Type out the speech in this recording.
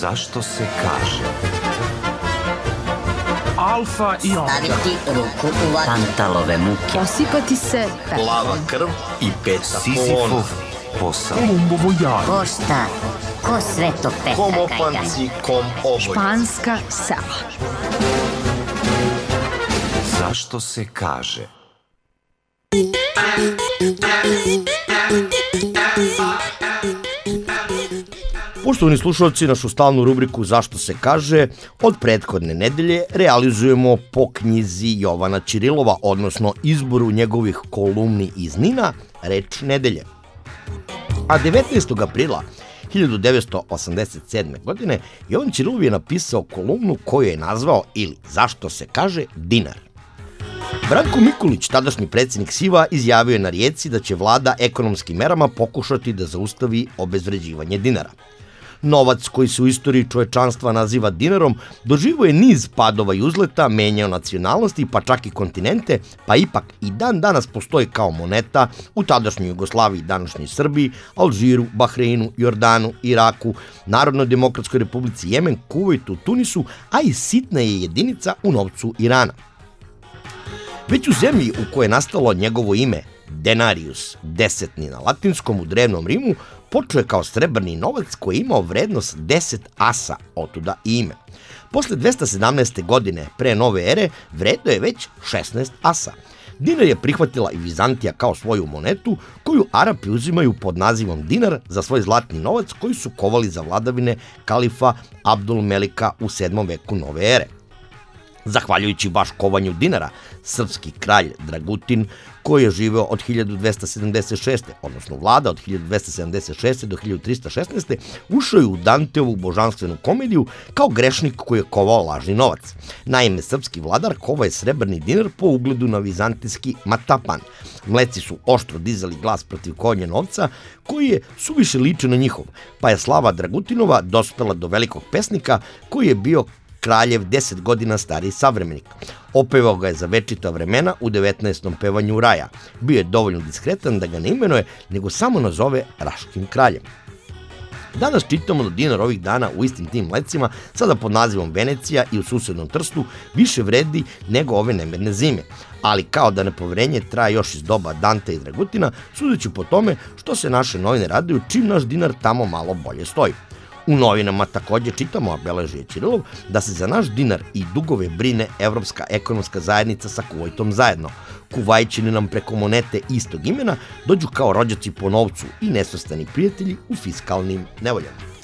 Zašto se kaže? Alfa i omega. Staviti ruku u vatru. Pantalove muke. Osipati se pepelom. Plava krv i peta Sizifov kolona. posao. Kolumbovo jaje. Ko šta? Ko sve to peta Kom kajga? opanci, kom obolje. Španska sela. Zašto se kaže? Poštovani slušalci, našu stalnu rubriku Zašto se kaže od prethodne nedelje realizujemo po knjizi Jovana Ćirilova, odnosno izboru njegovih kolumni iz Nina, Reč nedelje. A 19. aprila 1987. godine Jovan Ćirilov je napisao kolumnu koju je nazvao, ili Zašto se kaže, dinar. Branko Mikulić, tadašnji predsjednik SIV-a, izjavio je na Rijeci da će vlada ekonomskim merama pokušati da zaustavi obezvređivanje dinara. Novac koji se u istoriji čovečanstva naziva dinarom doživio je niz padova i uzleta, menjao nacionalnosti pa čak i kontinente, pa ipak i dan danas postoji kao moneta u tadašnjoj Jugoslaviji, današnjoj Srbiji, Alžiru, Bahreinu, Jordanu, Iraku, Narodnoj demokratskoj republici Jemen, Kuvajtu, Tunisu, a i sitna je jedinica u novcu Irana. Već u zemlji u kojoj je nastalo njegovo ime, denarius, desetni na latinskom, u drevnom Rimu, počeo je kao srebrni novac koji je imao vrednost 10 asa, otuda i ime. Posle 217. godine pre nove ere vredno je već 16 asa. Dinar je prihvatila i Vizantija kao svoju monetu, koju Arapi uzimaju pod nazivom dinar za svoj zlatni novac koji su kovali za vladavine kalifa Abdul Melika u 7. veku nove ere. Zahvaljujući baš kovanju dinara, srpski kralj Dragutin, koji je živeo od 1276. odnosno vlada od 1276. do 1316. ušao je u Danteovu božanstvenu komediju kao grešnik koji je kovao lažni novac. Naime, srpski vladar kovao je srebrni dinar po ugledu na vizantijski matapan. Mleci su oštro dizali glas protiv kovanja novca, koji je suviše ličio na njihov, pa je slava Dragutinova dospela do velikog pesnika koji je bio kraljev 10 godina stariji savremenik. Opevao ga je za večita vremena u 19. pevanju Raja. Bio je dovoljno diskretan da ga ne imenuje, nego samo nazove Raškim kraljem. Danas čitamo da dinar ovih dana u istim tim mlecima, sada pod nazivom Venecija i u susednom Trstu, više vredi nego ove nemirne zime. Ali kao da nepoverenje traje još iz doba Dante i Dragutina, sudeći po tome što se naše novine raduju čim naš dinar tamo malo bolje stoji. U novinama takođe čitamo, a beleži je Ćirilov, da se za naš dinar i dugove brine Evropska ekonomska zajednica sa Kuvajtom zajedno. Kuvajćini nam preko monete istog imena dođu kao rođaci po novcu i nesvrstani prijatelji u fiskalnim nevoljama.